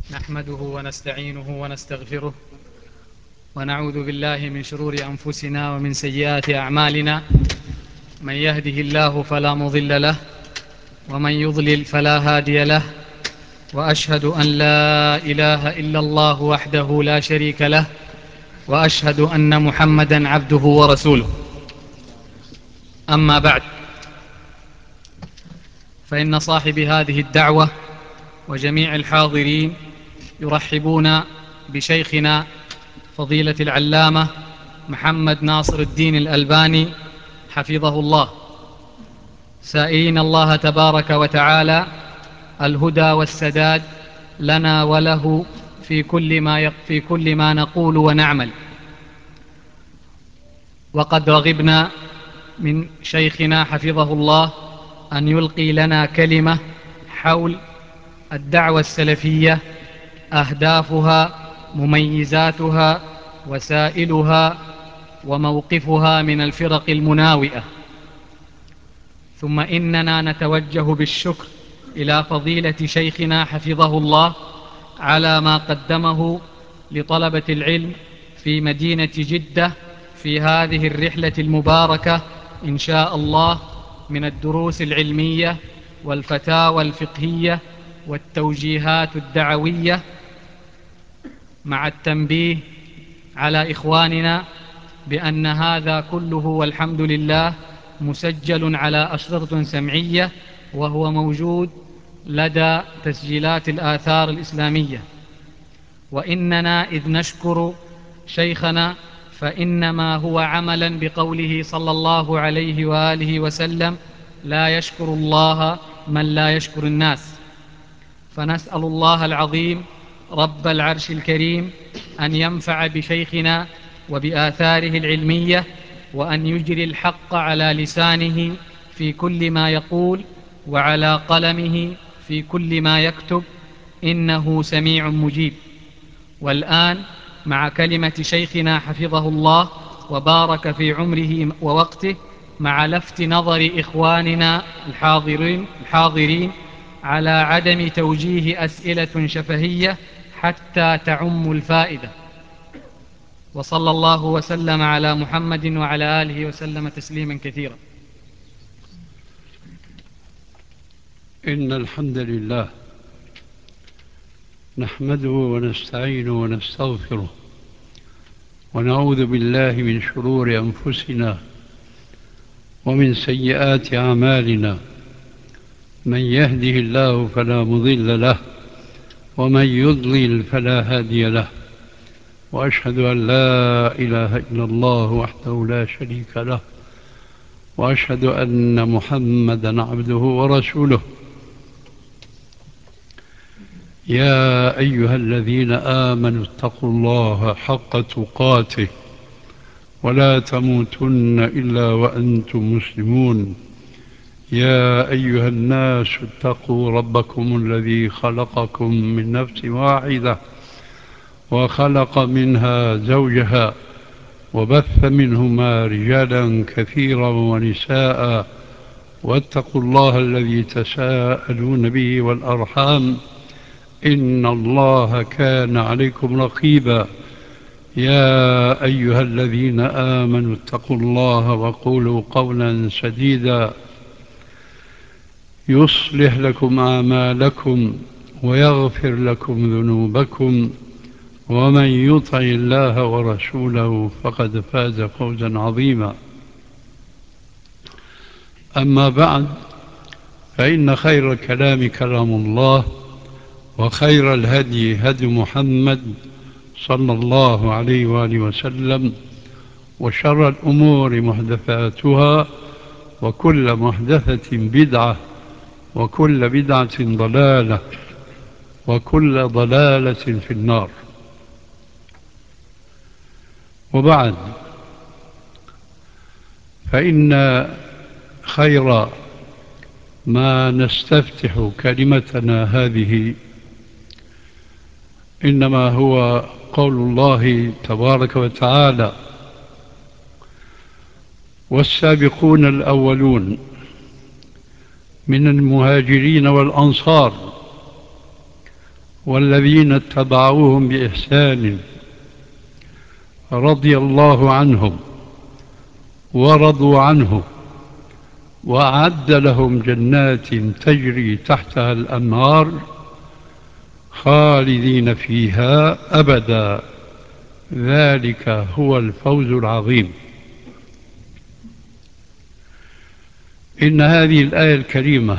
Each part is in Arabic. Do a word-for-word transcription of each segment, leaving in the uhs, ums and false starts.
نحمده ونستعينه ونستغفره ونعوذ بالله من شرور أنفسنا ومن سيئات أعمالنا. من يهده الله فلا مضل له ومن يضلل فلا هادي له، وأشهد أن لا إله إلا الله وحده لا شريك له، وأشهد أن محمدا عبده ورسوله. أما بعد، فإن صاحب هذه الدعوة وجميع الحاضرين يرحبون بشيخنا فضيلة العلامة محمد ناصر الدين الألباني حفظه الله، سائلين الله تبارك وتعالى الهدى والسداد لنا وله في كل ما في كل ما نقول ونعمل. وقد رغبنا من شيخنا حفظه الله أن يلقي لنا كلمة حول الدعوة السلفية، أهدافها، مميزاتها، وسائلها، وموقفها من الفرق المناوئة. ثم إننا نتوجه بالشكر إلى فضيلة شيخنا حفظه الله على ما قدمه لطلبة العلم في مدينة جدة في هذه الرحلة المباركة إن شاء الله، من الدروس العلمية والفتاوى الفقهية والتوجيهات الدعوية، مع التنبيه على إخواننا بأن هذا كله والحمد لله مسجل على أشرطة سمعية، وهو موجود لدى تسجيلات الآثار الإسلامية. وإننا إذ نشكر شيخنا فإنما هو عملا بقوله صلى الله عليه وآله وسلم: لا يشكر الله من لا يشكر الناس. فنسأل الله العظيم رب العرش الكريم أن ينفع بشيخنا وبآثاره العلمية، وأن يجري الحق على لسانه في كل ما يقول، وعلى قلمه في كل ما يكتب، إنه سميع مجيب. والآن مع كلمة شيخنا حفظه الله وبارك في عمره ووقته، مع لفت نظر إخواننا الحاضرين, الحاضرين على عدم توجيه أسئلة شفهية حتى تعم الفائدة. وصلى الله وسلم على محمد وعلى آله وسلم تسليما كثيرا. إن الحمد لله نحمده ونستعينه ونستغفره، ونعوذ بالله من شرور أنفسنا ومن سيئات أعمالنا. من يهده الله فلا مضل له، ومن يضلل فلا هادي له. وأشهد أن لا إله إلا الله وحده لا شريك له، وأشهد أن محمدا عبده ورسوله. يا أيها الذين آمنوا اتقوا الله حق تقاته ولا تموتن إلا وأنتم مسلمون. يا أيها الناس اتقوا ربكم الذي خلقكم من نفس واحدة وخلق منها زوجها وبث منهما رجالا كثيرا ونساء، واتقوا الله الذي تساءلون به والأرحام، إن الله كان عليكم رقيبا. يا أيها الذين آمنوا اتقوا الله وقولوا قولا سديدا يصلح لكم أعمالكم ويغفر لكم ذنوبكم، ومن يطع الله ورسوله فقد فاز فوزا عظيما. أما بعد، فإن خير الكلام كلام الله، وخير الهدي هدي محمد صلى الله عليه وآله وسلم، وشر الأمور محدثاتها، وكل محدثة بدعة، وكل بدعة ضلالة، وكل ضلالة في النار. وبعد، فإن خير ما نستفتح كلمتنا هذه إنما هو قول الله تبارك وتعالى: والسابقون الأولون من المهاجرين والأنصار والذين اتبعوهم بإحسان رضي الله عنهم ورضوا عنه وأعد لهم جنات تجري تحتها الأنهار خالدين فيها أبدا ذلك هو الفوز العظيم. إن هذه الآية الكريمة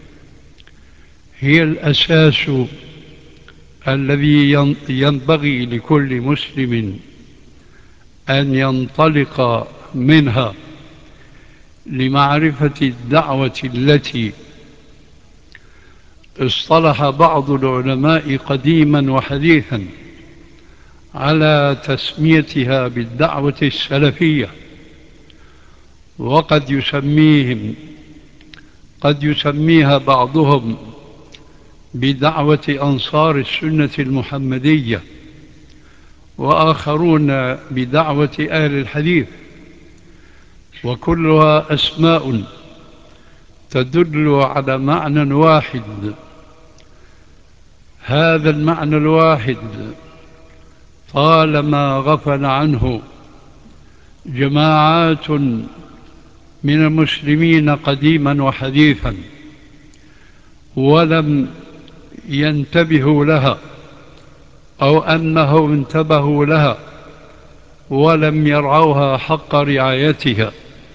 هي الأساس الذي ينبغي لكل مسلم أن ينطلق منها لمعرفة الدعوة التي اصطلح بعض العلماء قديما وحديثا على تسميتها بالدعوة السلفية، وقد يسميهم قد يسميها بعضهم بدعوة أنصار السنة المحمدية، وآخرون بدعوة أهل الحديث، وكلها أسماء تدل على معنى واحد. هذا المعنى الواحد طالما غفل عنه جماعات من المسلمين قديما وحديثا ولم ينتبهوا لها، أو أنهم انتبهوا لها ولم يرعوها حق رعايتها،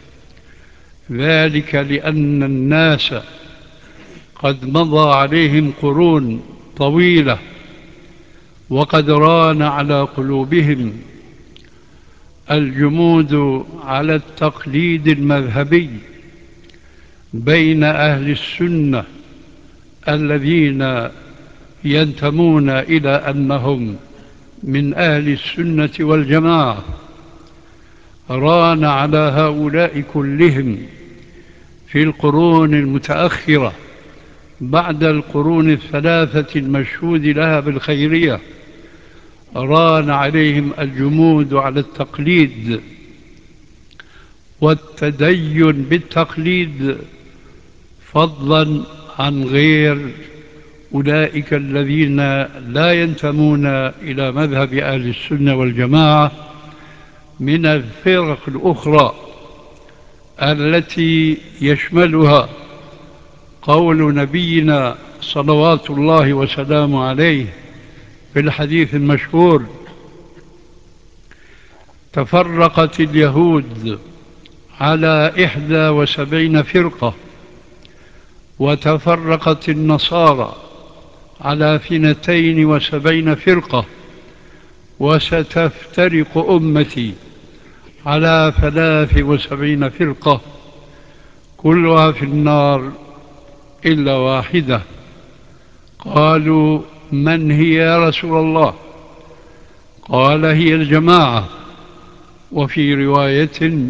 ذلك لأن الناس قد مضى عليهم قرون طويلة، وقد ران على قلوبهم الجمود على التقليد المذهبي بين أهل السنة الذين ينتمون إلى أنهم من أهل السنة والجماعة. ران على هؤلاء كلهم في القرون المتأخرة بعد القرون الثلاثة المشهود لها بالخيرية، ران عليهم الجمود على التقليد والتدين بالتقليد، فضلا عن غير أولئك الذين لا ينتمون إلى مذهب أهل السنة والجماعة من الفرق الأخرى التي يشملها قول نبينا صلوات الله وسلامه عليه في الحديث المشهور: تفرقت اليهود على إحدى وسبعين فرقة، وتفرقت النصارى على اثنتين وسبعين فرقة، وستفترق أمتي على ثلاث وسبعين فرقة، كلها في النار إلا واحدة. قالوا: من هي يا رسول الله؟ قال: هي الجماعة. وفي رواية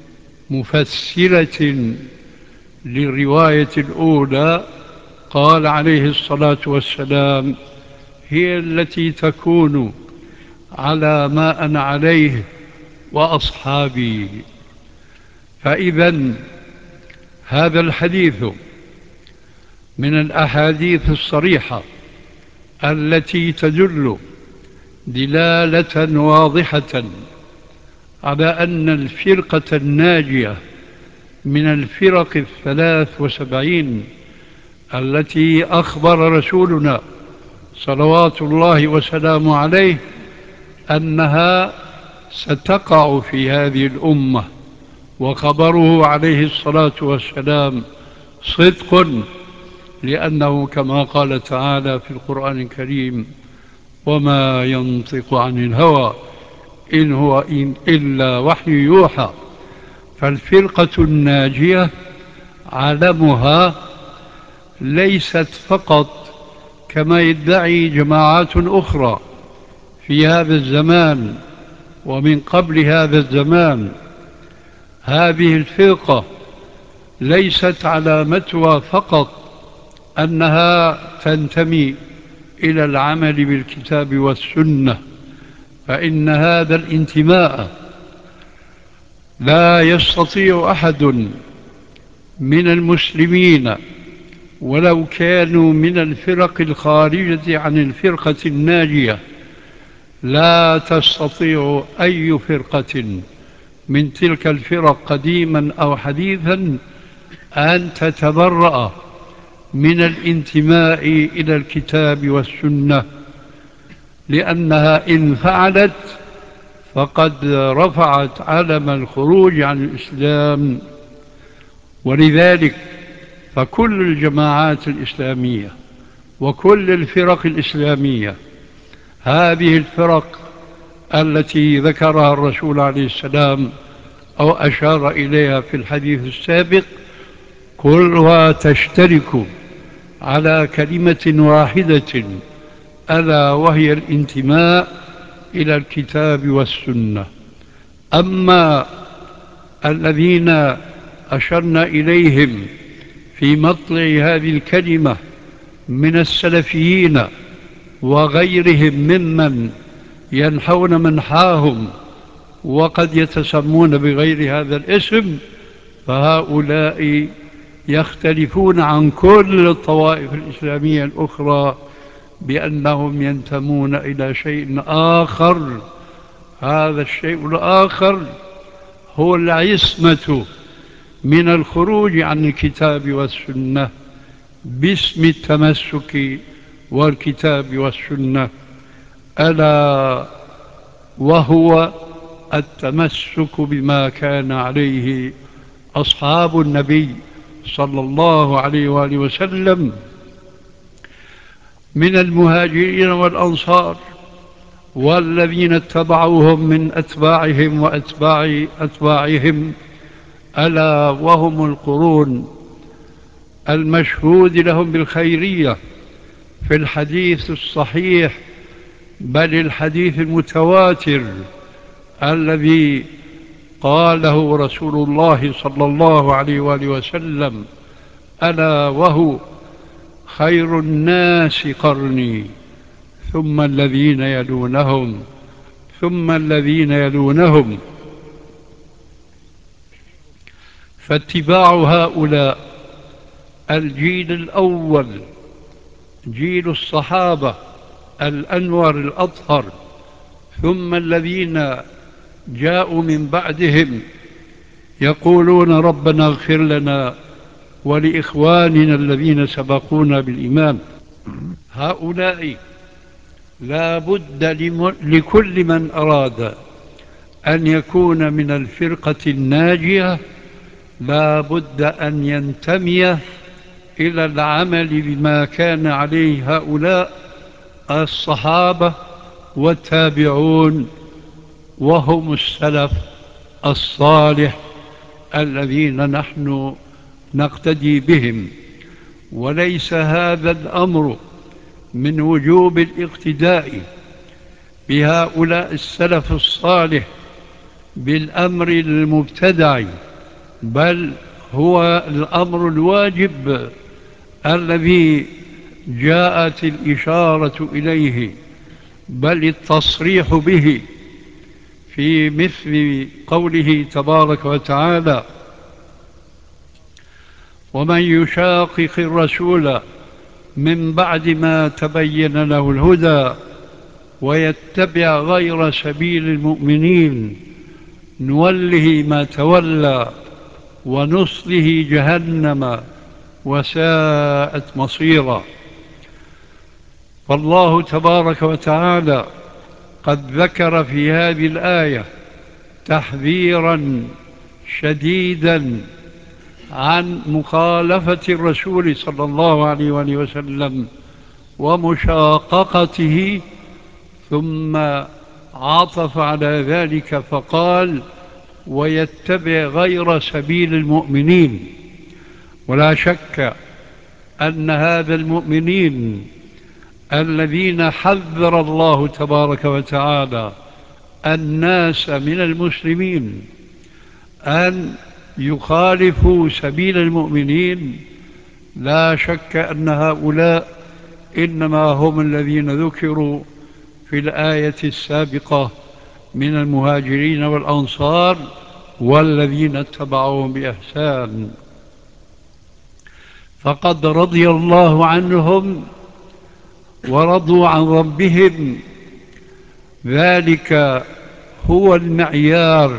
مفسرة للرواية الأولى قال عليه الصلاة والسلام: هي التي تكون على ما أنا عليه وأصحابي. فإذا هذا الحديث من الأحاديث الصريحة التي تدل دلالة واضحة على أن الفرقة الناجية من الفرق الثلاث وسبعين التي أخبر رسولنا صلوات الله وسلامه عليه أنها ستقع في هذه الأمة، وخبره عليه الصلاة والسلام صدق، لأنه كما قال تعالى في القرآن الكريم: وما ينطق عن الهوى إن هو إن إلا وحي يوحى. فالفرقة الناجية علمها ليست فقط كما يدعي جماعات أخرى في هذا الزمان ومن قبل هذا الزمان. هذه الفرقة ليست علامتها فقط أنها تنتمي إلى العمل بالكتاب والسنة، فإن هذا الانتماء لا يستطيع أحد من المسلمين ولو كانوا من الفرق الخارجة عن الفرقة الناجية، لا تستطيع أي فرقة من تلك الفرق قديما أو حديثا أن تتبرأ من الانتماء إلى الكتاب والسنة، لأنها إن فعلت فقد رفعت علم الخروج عن الإسلام. ولذلك فكل الجماعات الإسلامية وكل الفرق الإسلامية، هذه الفرق التي ذكرها الرسول عليه السلام أو أشار إليها في الحديث السابق، كلها تشترك على كلمة واحدة، ألا وهي الانتماء إلى الكتاب والسنة. أما الذين أشرنا إليهم في مطلع هذه الكلمة من السلفيين وغيرهم ممن ينحون منحاهم وقد يتسمون بغير هذا الاسم، فهؤلاء يختلفون عن كل الطوائف الإسلامية الأخرى بأنهم ينتمون إلى شيء آخر. هذا الشيء الآخر هو العصمة من الخروج عن الكتاب والسنة باسم التمسك والكتاب والسنة، ألا وهو التمسك بما كان عليه أصحاب النبي صلى الله عليه وآله وسلم من المهاجرين والأنصار والذين اتبعوهم من أتباعهم وأتباع أتباعهم، ألا وهم القرون المشهود لهم بالخيرية في الحديث الصحيح، بل الحديث المتواتر الذي قاله رسول الله صلى الله عليه وآله وسلم: ألا وهو خير الناس قرني ثم الذين يلونهم ثم الذين يلونهم. فاتباع هؤلاء الجيل الأول، جيل الصحابة الأنور الأطهر، ثم الذين جاءوا من بعدهم يقولون ربنا اغفر لنا ولإخواننا الذين سبقونا بالإيمان، هؤلاء لا بد لكل من أراد أن يكون من الفرقة الناجية لا بد أن ينتمي إلى العمل بما كان عليه هؤلاء الصحابة والتابعون، وهم السلف الصالح الذين نحن نقتدي بهم. وليس هذا الأمر من وجوب الاقتداء بهؤلاء السلف الصالح بالأمر المبتدع، بل هو الأمر الواجب الذي جاءت الإشارة إليه، بل التصريح به في مثل قوله تبارك وتعالى: ومن يشاقق الرسول من بعد ما تبين له الهدى ويتبع غير سبيل المؤمنين نوله ما تولى ونصله جهنم وساءت مصيرا. فالله تبارك وتعالى قد ذكر في هذه الآية تحذيرا شديدا عن مخالفة الرسول صلى الله عليه وآله وسلم ومشاققته، ثم عطف على ذلك فقال: ويتبع غير سبيل المؤمنين. ولا شك أن هذا المؤمنين الذين حذر الله تبارك وتعالى الناس من المسلمين أن يخالفوا سبيل المؤمنين، لا شك أن هؤلاء إنما هم الذين ذكروا في الآية السابقة من المهاجرين والأنصار والذين اتبعوهم بإحسان. فقد رضي الله عنهم ورضوا عن ربهم. ذلك هو المعيار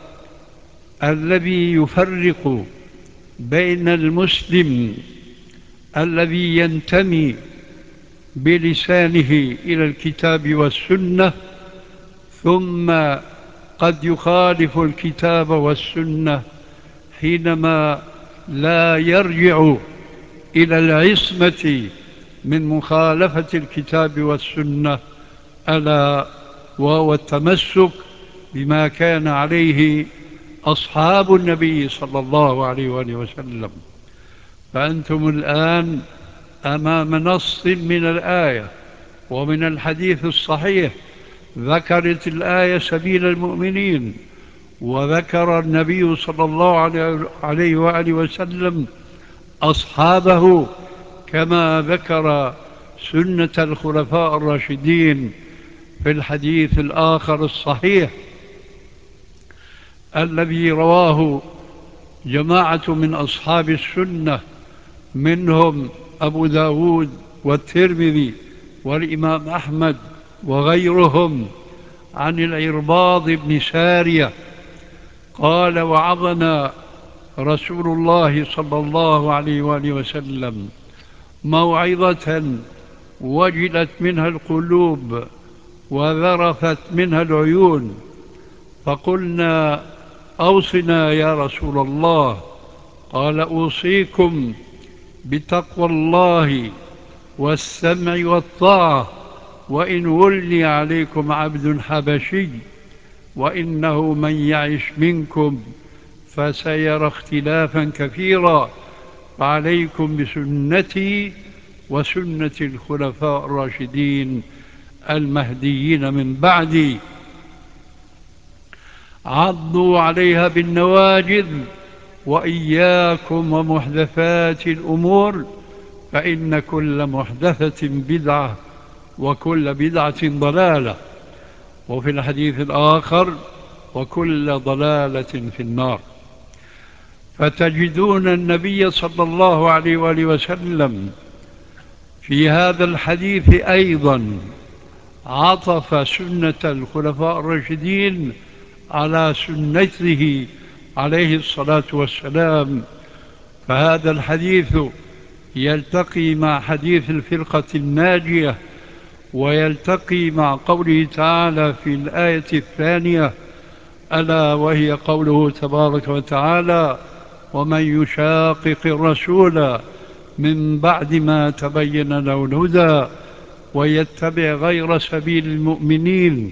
الذي يفرق بين المسلم الذي ينتمي بلسانه إلى الكتاب والسنة ثم قد يخالف الكتاب والسنة حينما لا يرجع إلى العصمة من مخالفة الكتاب والسنة، ألا وهو التمسك بما كان عليه أصحاب النبي صلى الله عليه وآله وسلم. فأنتم الآن أمام نص من الآية ومن الحديث الصحيح. ذكرت الآية سبيل المؤمنين، وذكر النبي صلى الله عليه وآله وسلم أصحابه، كما ذكر سنة الخلفاء الراشدين في الحديث الآخر الصحيح الذي رواه جماعة من أصحاب السنة، منهم أبو داود والترمذي والإمام أحمد وغيرهم، عن العرباض بن سارية قال: وعظنا رسول الله صلى الله عليه وآله وسلم موعظة وجلت منها القلوب وذرفت منها العيون، فقلنا: أوصنا يا رسول الله. قال: أوصيكم بتقوى الله والسمع والطاعة، وإن ولي عليكم عبد حبشي، وإنه من يعش منكم فسيرى اختلافا كثيرا، فعليكم بسنتي وسنة الخلفاء الراشدين المهديين من بعدي، عضوا عليها بالنواجذ، وإياكم ومحدثات الأمور، فإن كل محدثة بدعة وكل بدعة ضلالة. وفي الحديث الآخر: وكل ضلالة في النار. فتجدون النبي صلى الله عليه وآله وسلم في هذا الحديث أيضا عطف سنة الخلفاء الراشدين على سنته عليه الصلاة والسلام. فهذا الحديث يلتقي مع حديث الفرقة الناجية، ويلتقي مع قوله تعالى في الآية الثانية، ألا وهي قوله تبارك وتعالى: ومن يشاقق الرسول من بعد ما تبين له الهدى ويتبع غير سبيل المؤمنين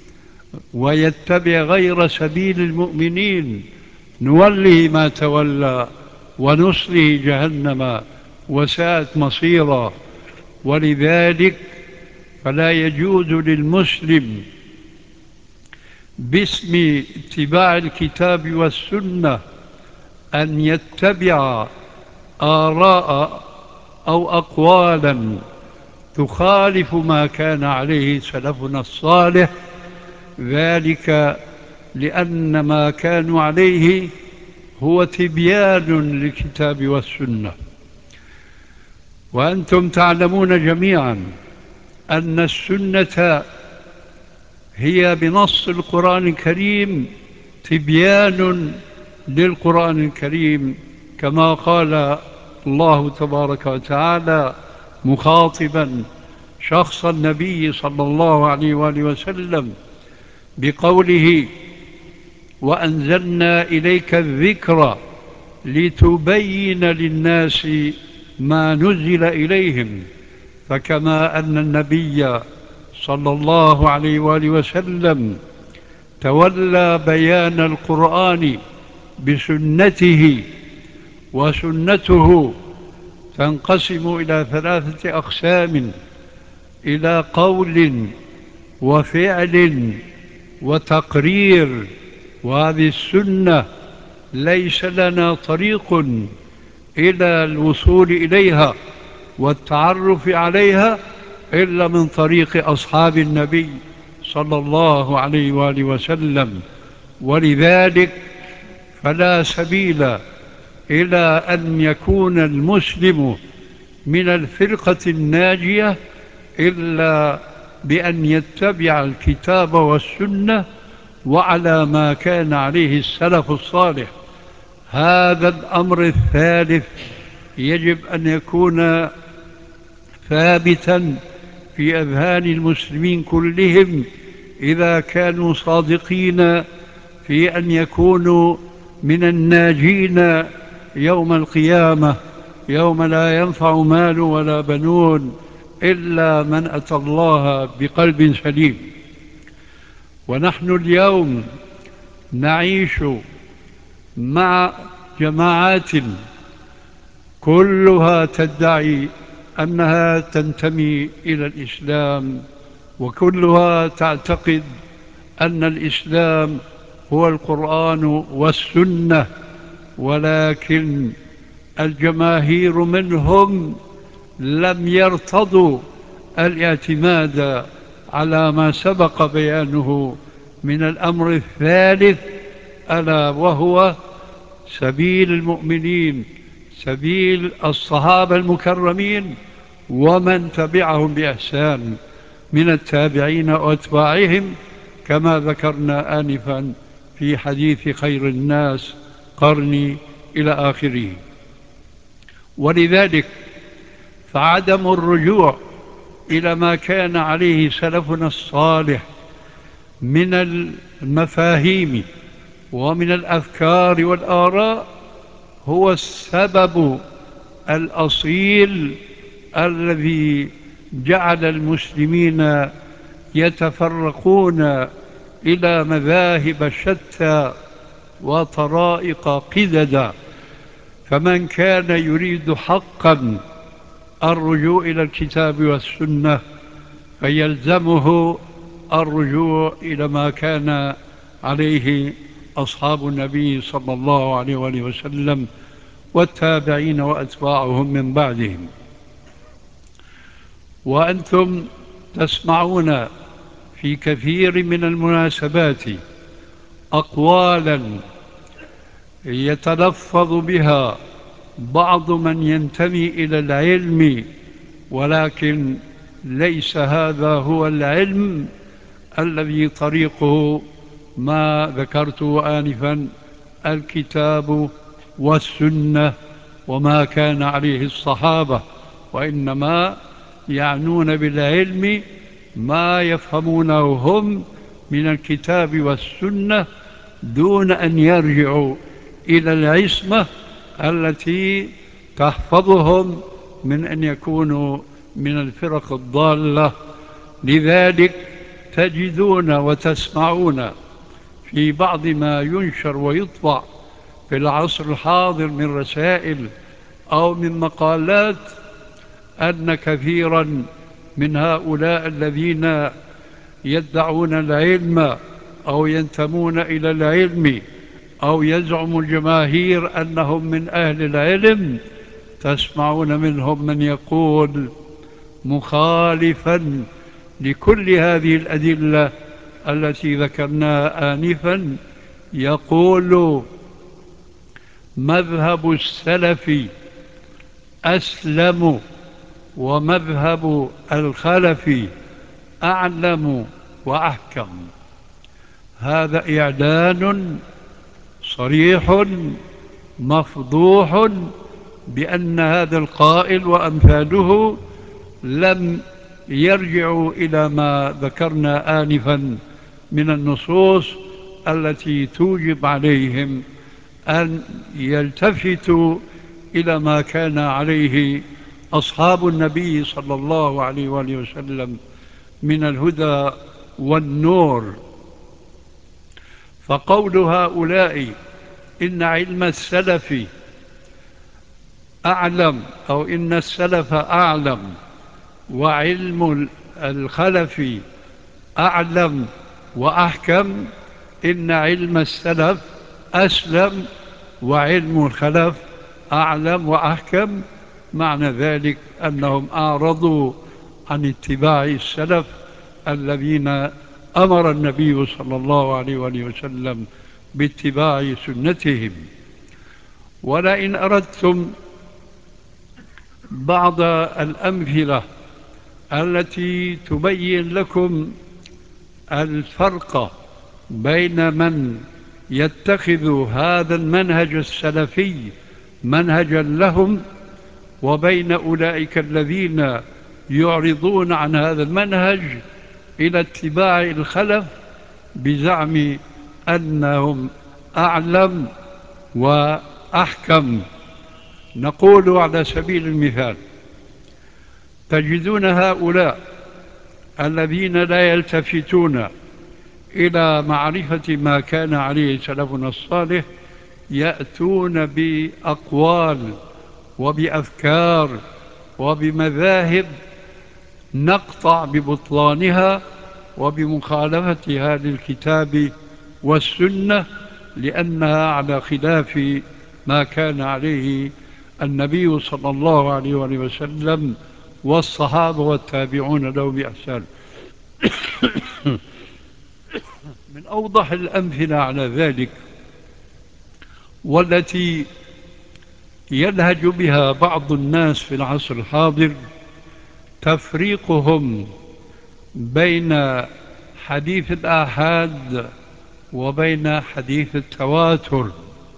ويتبع غير سبيل المؤمنين نوله ما تولى ونصله جهنم وساءت مصيرا. ولذلك فلا يجوز للمسلم باسم اتباع الكتاب والسنة أن يتبع آراء أو أقوالا تخالف ما كان عليه سلفنا الصالح، ذلك لأن ما كانوا عليه هو تبيان للكتاب والسنة. وأنتم تعلمون جميعا أن السنة هي بنص القرآن الكريم تبيان للقرآن الكريم، كما قال الله تبارك وتعالى مخاطبا شخص النبي صلى الله عليه وآله وسلم بقوله: وأنزلنا إليك الذكر لتبين للناس ما نزل إليهم. فكما أن النبي صلى الله عليه وآله وسلم تولى بيان القرآن بسنته، وسنته تنقسم إلى ثلاثة أقسام: إلى قول وفعل وتقرير. وهذه السنة ليس لنا طريق إلى الوصول إليها والتعرف عليها إلا من طريق أصحاب النبي صلى الله عليه وآله وسلم. ولذلك فلا سبيل إلى أن يكون المسلم من الفرقة الناجية إلا بأن يتبع الكتاب والسنة وعلى ما كان عليه السلف الصالح. هذا الأمر الثالث يجب أن يكون ثابتا في أذهان المسلمين كلهم إذا كانوا صادقين في أن يكونوا من الناجين يوم القيامة، يوم لا ينفع مال ولا بنون إلا من أتى الله بقلب سليم. ونحن اليوم نعيش مع جماعات كلها تدعي أنها تنتمي إلى الإسلام، وكلها تعتقد أن الإسلام هو القرآن والسنة، ولكن الجماهير منهم لم يرتضوا الاعتماد على ما سبق بيانه من الأمر الثالث، ألا وهو سبيل المؤمنين، سبيل الصحابة المكرمين ومن تبعهم بإحسان من التابعين وأتباعهم، كما ذكرنا آنفا في حديث خير الناس قرني إلى آخره. ولذلك فعدم الرجوع إلى ما كان عليه سلفنا الصالح من المفاهيم ومن الأفكار والآراء هو السبب الأصيل الذي جعل المسلمين يتفرقون إلى مذاهب شتى وطرائق قددا. فمن كان يريد حقا الرجوع إلى الكتاب والسنة فيلزمه الرجوع إلى ما كان عليه أصحاب النبي صلى الله عليه وآله وسلم والتابعين وأتباعهم من بعدهم. وأنتم تسمعون في كثير من المناسبات أقوالا يتلفظ بها بعض من ينتمي إلى العلم، ولكن ليس هذا هو العلم الذي طريقه ما ذكرته آنفا، الكتاب والسنة وما كان عليه الصحابة، وإنما يعنون بالعلم ما يفهمونه هم من الكتاب والسنة دون أن يرجعوا إلى العصمة التي تحفظهم من أن يكونوا من الفرق الضالة. لذلك تجدون وتسمعون في بعض ما ينشر ويطبع في العصر الحاضر من رسائل أو من مقالات أن كثيرا من هؤلاء الذين يدعون العلم أو ينتمون إلى العلم أو يزعم الجماهير أنهم من أهل العلم، تسمعون منهم من يقول مخالفا لكل هذه الأدلة التي ذكرناها آنفا، يقول مذهب السلف أسلم ومذهب الخلف أعلم وأحكم. هذا إعلان صريح مفضوح بأن هذا القائل وأمثاله لم يرجعوا إلى ما ذكرنا آنفا من النصوص التي توجب عليهم أن يلتفتوا إلى ما كان عليه أصحاب النبي صلى الله عليه وآله وسلم من الهدى والنور. فقول هؤلاء إن علم السلف أعلم أو إن السلف أعلم وعلم الخلف أعلم وأحكم، إن علم السلف أسلم وعلم الخلف أعلم وأحكم، معنى ذلك أنهم أعرضوا عن اتباع السلف الذين أمر النبي صلى الله عليه وآله وسلم باتباع سنتهم. ولئن أردتم بعض الأمثلة التي تبين لكم الفرق بين من يتخذ هذا المنهج السلفي منهجا لهم وبين أولئك الذين يعرضون عن هذا المنهج إلى اتباع الخلف بزعم أنهم أعلم وأحكم، نقول على سبيل المثال: تجدون هؤلاء الذين لا يلتفتون إلى معرفة ما كان عليه سلفنا الصالح يأتون بأقوال وبأفكار وبمذاهب نقطع ببطلانها وبمخالفتها للكتاب والسنة، لأنها على خلاف ما كان عليه النبي صلى الله عليه وسلم والصحابة والتابعون له بإحسان. من أوضح الأمثلة على ذلك والتي يلهج بها بعض الناس في العصر الحاضر تفريقهم بين حديث الآحاد وبين حديث التواتر.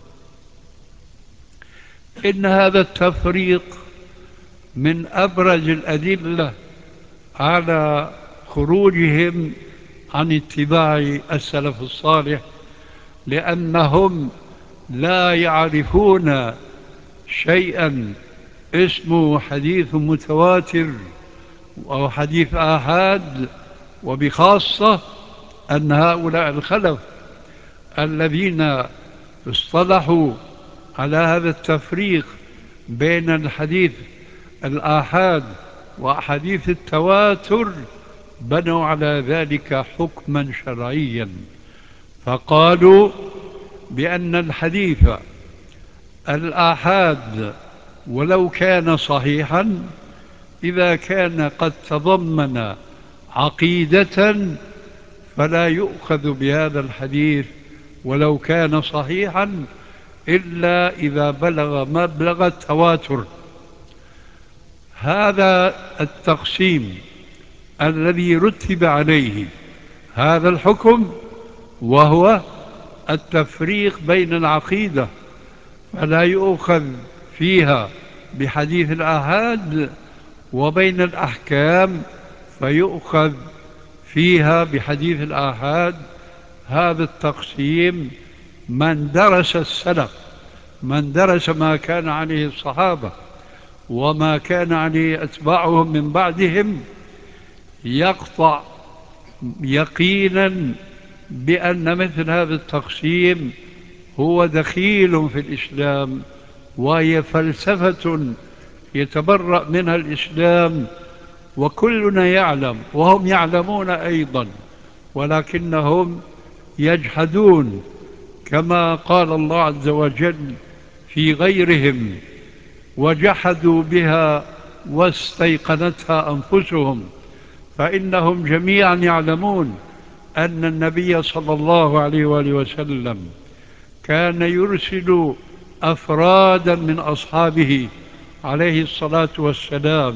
إن هذا التفريق من أبرز الأدلة على خروجهم عن اتباع السلف الصالح، لأنهم لا يعرفون شيئا اسمه حديث متواتر أو حديث آحاد، وبخاصة أن هؤلاء الخلف الذين اصطلحوا على هذا التفريق بين الحديث الآحاد وحديث التواتر بنوا على ذلك حكما شرعيا، فقالوا بأن الحديث الآحاد ولو كان صحيحا إذا كان قد تضمن عقيدة فلا يؤخذ بهذا الحديث ولو كان صحيحا إلا إذا بلغ مبلغ التواتر. هذا التقسيم الذي رتب عليه هذا الحكم وهو التفريق بين العقيدة، فلا يؤخذ فيها بحديث الآحاد، وبين الأحكام فيؤخذ فيها بحديث الآحاد. هذا التقسيم من درس السلف، من درس ما كان عليه الصحابة وما كان عليه أتباعهم من بعدهم يقطع يقينا بأن مثل هذا التقسيم هو دخيل في الإسلام، وهي فلسفة يتبرأ منها الإسلام، وكلنا يعلم وهم يعلمون أيضا، ولكنهم يجحدون كما قال الله عز وجل في غيرهم: وجحدوا بها واستيقنتها أنفسهم. فإنهم جميعا يعلمون أن النبي صلى الله عليه وآله وسلم كان يرسل أفرادا من أصحابه عليه الصلاة والسلام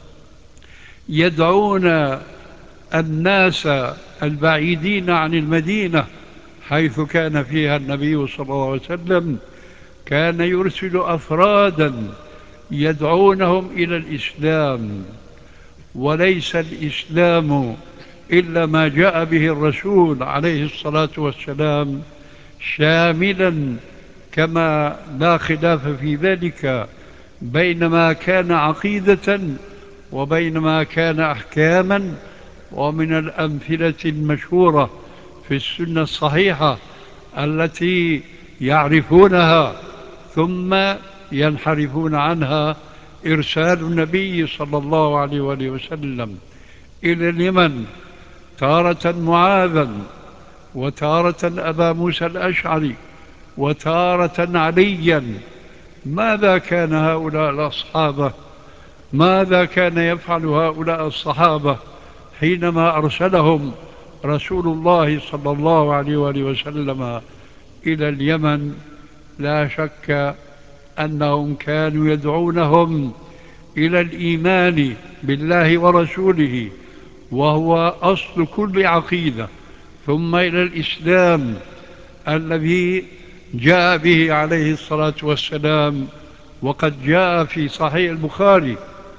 يدعون الناس البعيدين عن المدينة حيث كان فيها النبي صلى الله عليه وسلم، كان يرسل أفرادا يدعونهم إلى الإسلام. وليس الإسلام إلا ما جاء به الرسول عليه الصلاة والسلام شاملا، كما لا خلاف في ذلك، بين ما كان عقيدة وبين ما كان أحكاما. ومن الأمثلة المشهورة في السنة الصحيحة التي يعرفونها ثم ينحرفون عنها إرسال النبي صلى الله عليه وآله وسلم إلى اليمن تارة معاذا، وتارة أبا موسى الأشعري، وتارة عليا. ماذا كان هؤلاء الأصحابة ماذا كان يفعل هؤلاء الصحابة حينما أرسلهم رسول الله صلى الله عليه وآله وسلم إلى اليمن؟ لا شك أنهم كانوا يدعونهم إلى الإيمان بالله ورسوله، وهو أصل كل عقيدة، ثم إلى الإسلام الذي جاء به عليه الصلاة والسلام. وقد جاء في صحيح البخاري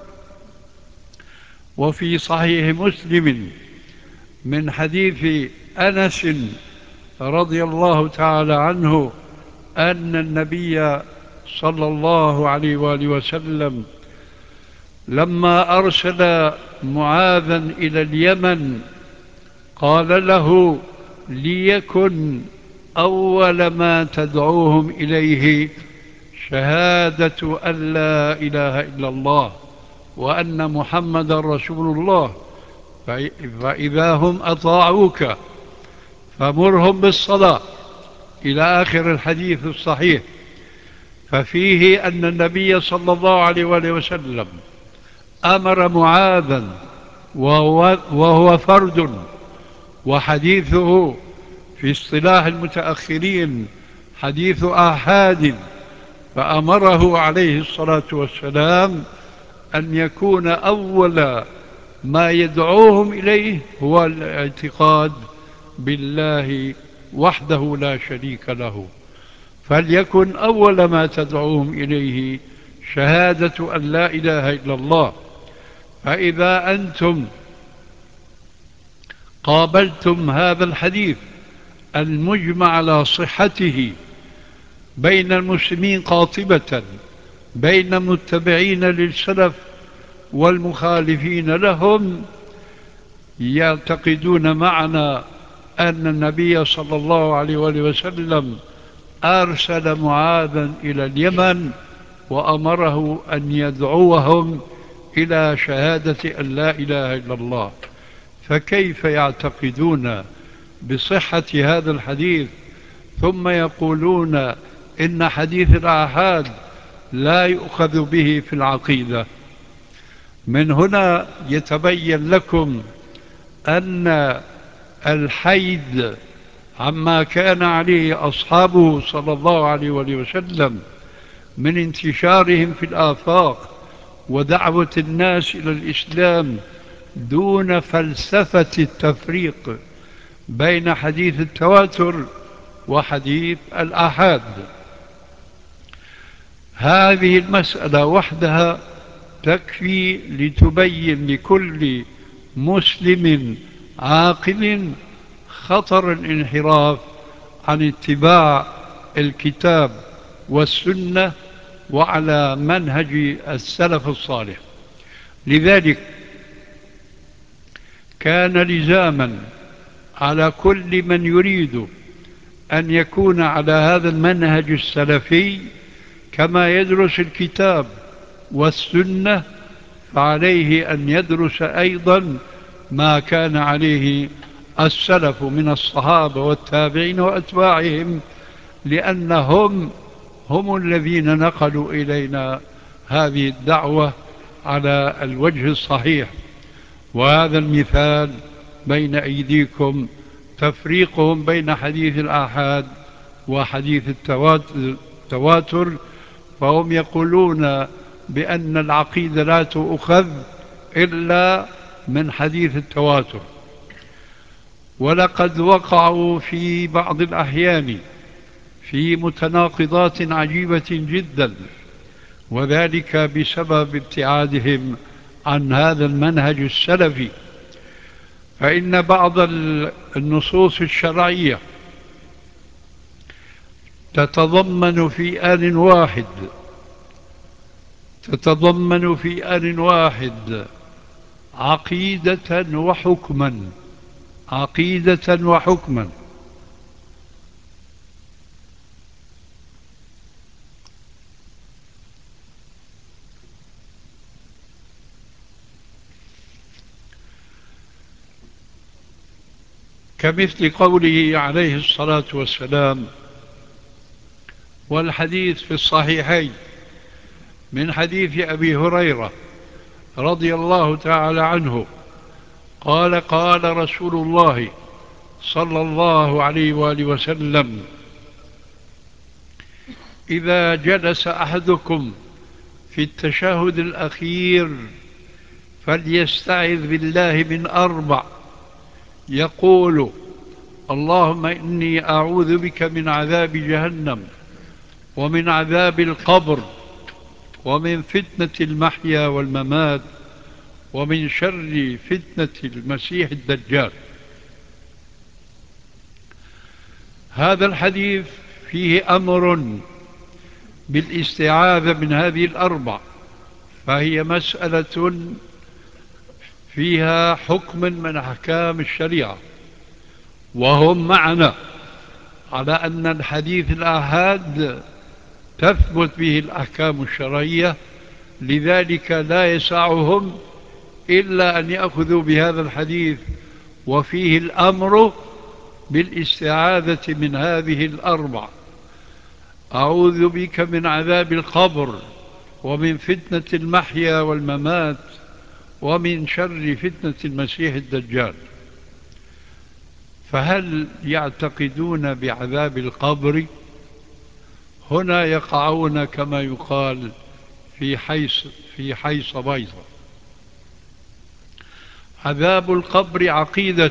وفي صحيح مسلم من حديث أنس رضي الله تعالى عنه أن النبي صلى الله عليه وآله وسلم لما أرسل معاذا إلى اليمن قال له: ليكن أول ما تدعوهم إليه شهادة أن لا إله إلا الله وأن محمدا رسول الله، فإذا هم أطاعوك فمرهم بالصلاة، إلى آخر الحديث الصحيح. ففيه أن النبي صلى الله عليه وآله وسلم أمر معاذا وهو, وهو فرد، وحديثه في اصطلاح المتأخرين حديث آحاد، فأمره عليه الصلاة والسلام أن يكون أول ما يدعوهم إليه هو الاعتقاد بالله وحده لا شريك له. فليكن أول ما تدعوهم إليه شهادة أن لا إله إلا الله. فإذا أنتم قابلتم هذا الحديث المجمع على صحته بين المسلمين قاطبة، بين المتبعين للسلف والمخالفين لهم، يعتقدون معنا أن النبي صلى الله عليه وآله وسلم أرسل معاذا إلى اليمن وأمره أن يدعوهم إلى شهادة أن لا إله إلا الله. فكيف يعتقدون بصحة هذا الحديث ثم يقولون إن حديث الآحاد لا يؤخذ به في العقيدة؟ من هنا يتبين لكم أن الحيد عما كان عليه أصحابه صلى الله عليه وسلم من انتشارهم في الآفاق ودعوة الناس إلى الإسلام دون فلسفة التفريق بين حديث التواتر وحديث الآحاد. هذه المسألة وحدها تكفي لتبين لكل مسلم عاقل خطر الانحراف عن اتباع الكتاب والسنة وعلى منهج السلف الصالح. لذلك كان لزاما على كل من يريد أن يكون على هذا المنهج السلفي كما يدرس الكتاب والسنة، فعليه أن يدرس أيضا ما كان عليه السلف من الصحابة والتابعين وأتباعهم، لأنهم هم الذين نقلوا إلينا هذه الدعوة على الوجه الصحيح. وهذا المثال بين أيديكم تفريقهم بين حديث الآحاد وحديث التواتر، فهم يقولون بأن العقيدة لا تؤخذ إلا من حديث التواتر. ولقد وقعوا في بعض الأحيان في متناقضات عجيبة جدا، وذلك بسبب ابتعادهم عن هذا المنهج السلفي. فإن بعض النصوص الشرعية تتضمن في آن واحد تتضمن في آن واحد عقيدة وحكما عقيدة وحكما كمثل قوله عليه الصلاة والسلام، والحديث في الصحيحين من حديث أبي هريرة رضي الله تعالى عنه قال: قال رسول الله صلى الله عليه وآله وسلم: إذا جلس أحدكم في التشهد الأخير فليستعذ بالله من أربع، يقول: اللهم إني أعوذ بك من عذاب جهنم ومن عذاب القبر ومن فتنة المحيا والممات ومن شر فتنة المسيح الدجال. هذا الحديث فيه أمر بالاستعاذة من هذه الأربع، فهي مسألة فيها حكم من أحكام الشريعة، وهم معنا على أن الحديث الآحاد تثبت به الأحكام الشرعية، لذلك لا يسعهم إلا أن يأخذوا بهذا الحديث وفيه الأمر بالاستعاذة من هذه الأربع: أعوذ بك من عذاب القبر ومن فتنة المحيا والممات ومن شر فتنة المسيح الدجال. فهل يعتقدون بعذاب القبر؟ هنا يقعون كما يقال في حيص في حيص بيضة. عذاب القبر عقيدة،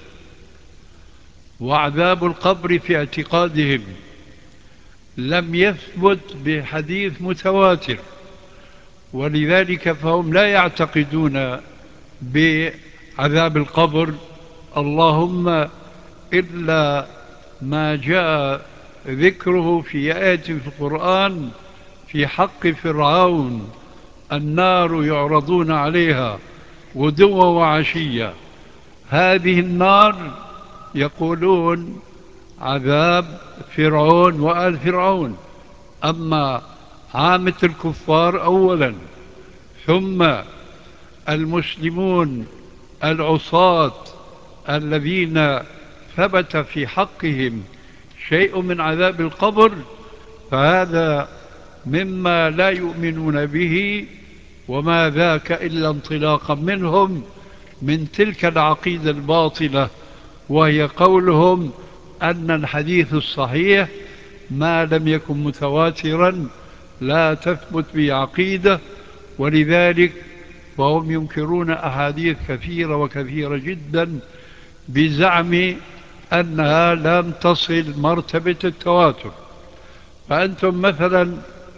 وعذاب القبر في اعتقادهم لم يثبت بحديث متواتر، ولذلك فهم لا يعتقدون بعذاب القبر، اللهم إلا ما جاء ذكره في آية في القرآن في حق فرعون: النار يعرضون عليها غدوا وعشيا. هذه النار يقولون عذاب فرعون وآل فرعون. أما عامة الكفار أولا، ثم المسلمون العصاة الذين ثبت في حقهم شيء من عذاب القبر، فهذا مما لا يؤمنون به، وما ذاك إلا انطلاقا منهم من تلك العقيدة الباطلة، وهي قولهم أن الحديث الصحيح ما لم يكن متواترا لا تثبت به عقيدة، ولذلك فهم ينكرون أحاديث كثيرة وكثيرة جدا بزعم أنها لم تصل مرتبة التواتر. فأنتم مثلا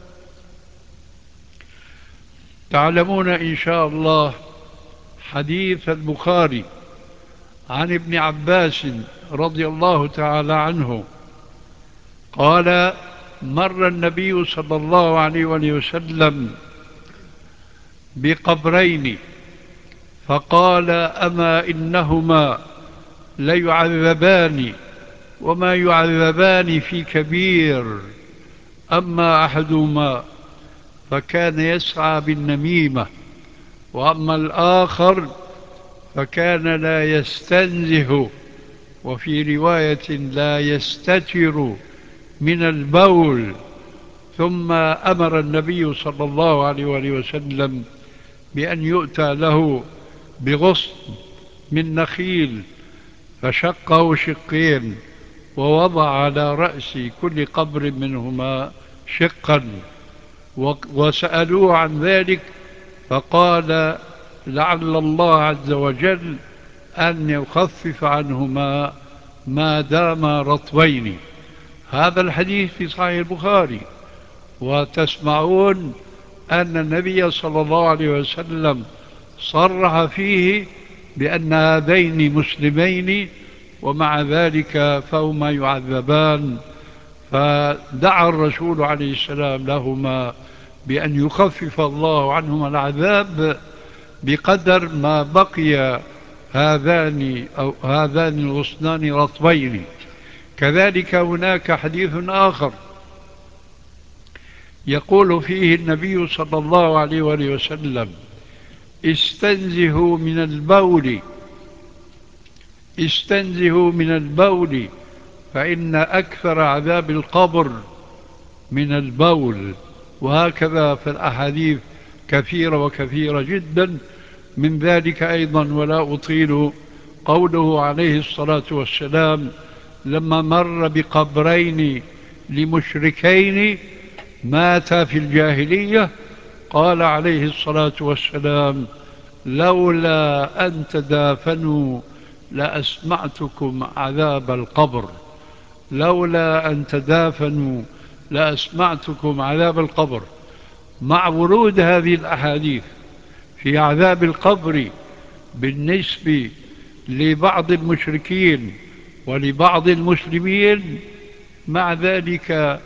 تعلمون إن شاء الله حديث البخاري عن ابن عباس رضي الله تعالى عنه قال: مر النبي صلى الله عليه وسلم بقبرين فقال: أما إنهما ليعذبان وما يعذبان في كبير، أما أحدهما فكان يسعى بالنميمة، وأما الآخر فكان لا يستنزه، وفي رواية لا يستتر من البول. ثم أمر النبي صلى الله عليه وسلم بأن يؤتى له بغصن من نخيل فشقه شقين، ووضع على رأس كل قبر منهما شقا، وسألوه عن ذلك فقال: لعل الله عز وجل أن يخفف عنهما ما دام رطبين. هذا الحديث في صحيح البخاري، وتسمعون أن النبي صلى الله عليه وسلم صرح فيه بأن هذين مسلمين، ومع ذلك فهما يعذبان، فدعا الرسول عليه السلام لهما بأن يخفف الله عنهما العذاب بقدر ما بقي هذان أو هذان الغصنان رطبين. كذلك هناك حديث آخر يقول فيه النبي صلى الله عليه وسلم: استنزهوا من البول استنزهوا من البول فإن أكثر عذاب القبر من البول. وهكذا في الأحاديث كثيرة وكثيرة جدا. من ذلك أيضا ولا أطيل قوله عليه الصلاة والسلام لما مر بقبرين لمشركين مات في الجاهلية قال عليه الصلاة والسلام: لولا أن تدافنوا لأسمعتكم عذاب القبر. لولا أن تدافنوا لأسمعتكم عذاب القبر. مع ورود هذه الأحاديث في عذاب القبر بالنسبة لبعض المشركين ولبعض المسلمين، مع ذلك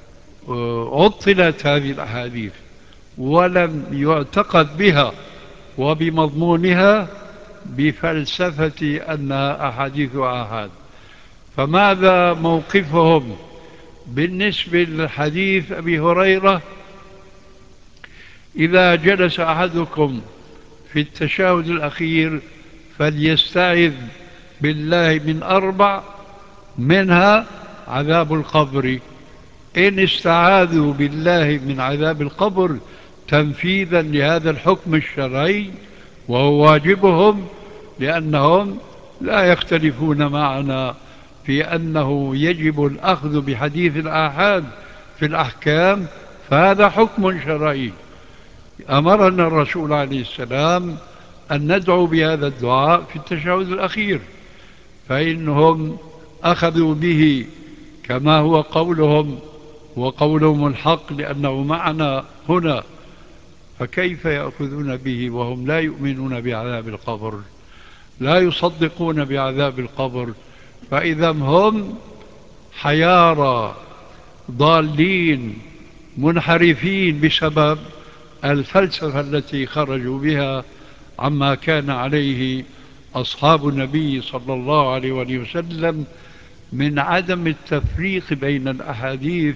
عطلت هذه الأحاديث ولم يعتقد بها وبمضمونها بفلسفة أنها أحاديث آحاد. فماذا موقفهم بالنسبة لحديث أبي هريرة: إذا جلس أحدكم في التشهد الأخير فليستعذ بالله من أربع، منها عذاب القبر. إن استعاذوا بالله من عذاب القبر تنفيذا لهذا الحكم الشرعي، وهو واجبهم، لأنهم لا يختلفون معنا في أنه يجب الأخذ بحديث الآحاد في الأحكام، فهذا حكم شرعي أمرنا الرسول عليه السلام أن ندعو بهذا الدعاء في التشهد الأخير، فإنهم أخذوا به كما هو قولهم وقولهم الحق لأنه معنا هنا، فكيف يأخذون به وهم لا يؤمنون بعذاب القبر، لا يصدقون بعذاب القبر؟ فإذا هم حيارى ضالين منحرفين بسبب الفلسفة التي خرجوا بها عما كان عليه أصحاب النبي صلى الله عليه وسلم من عدم التفريق بين الأحاديث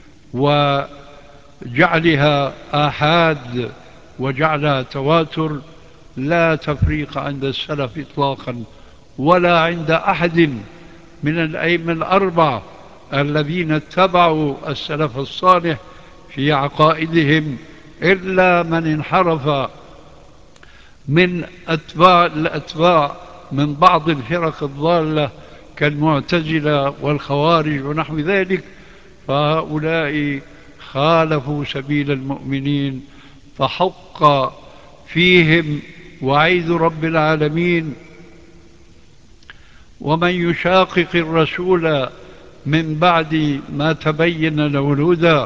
وجعلها آحاد وجعلها تواتر. لا تفريق عند السلف إطلاقا، ولا عند أحد من الأئمة الأربعة الذين اتبعوا السلف الصالح في عقائدهم، إلا من انحرف من أتباع الأتباع من بعض الفرق الضالة كالمعتزلة والخوارج ونحو ذلك، فهؤلاء خالفوا سبيل المؤمنين، فحق فيهم وعيد رب العالمين: ومن يشاقق الرسول من بعد ما تبين له الهدى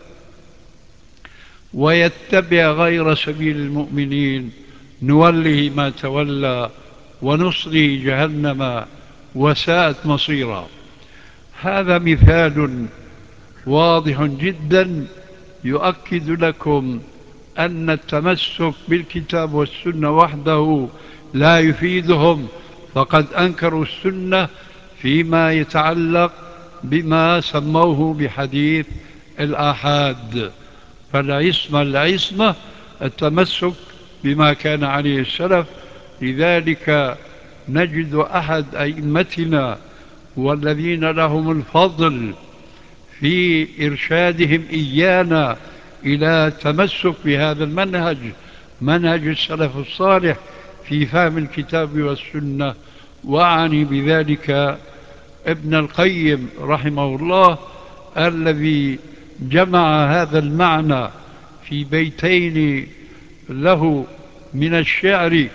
ويتبع غير سبيل المؤمنين نوله ما تولى ونصله جهنم وساءت مصيرا. هذا مثال واضح جدا يؤكد لكم أن التمسك بالكتاب والسنة وحده لا يفيدهم، فقد أنكروا السنة فيما يتعلق بما سموه بحديث الآحاد. فالعصمة العصمة التمسك بما كان عليه السلف. لذلك نجد أحد أئمتنا والذين لهم الفضل في إرشادهم إيانا إلى التمسك بهذا المنهج، منهج السلف الصالح في فهم الكتاب والسنة، وأعني بذلك ابن القيم رحمه الله الذي جمع هذا المعنى في بيتين له من الشعر،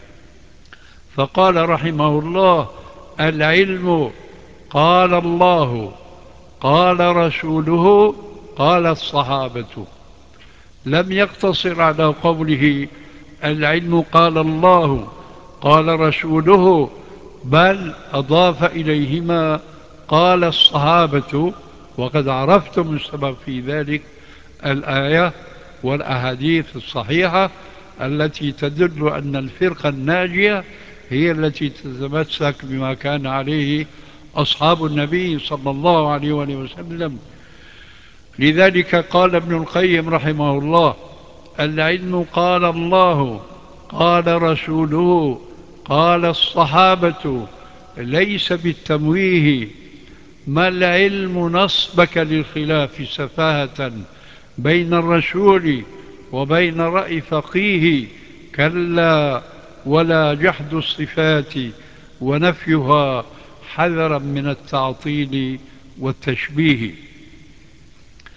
فقال رحمه الله: العلم قال الله قال رسوله قال الصحابة. لم يقتصر على قوله العلم قال الله قال رسوله، بل أضاف إليهما قال الصحابة. وقد عرفتم السبب في ذلك: الآية والأحاديث الصحيحة التي تدل أن الفرقة الناجية هي التي تتمسك بما كان عليه أصحاب النبي صلى الله عليه وسلم. لذلك قال ابن القيم رحمه الله: العلم قال الله قال رسوله قال الصحابة، ليس بالتمويه. ما العلم نصبك للخلاف سفاهة بين الرسول وبين رأي فقيه؟ كلا، ولا جحد الصفات ونفيها حذرا من التعطيل والتشبيه.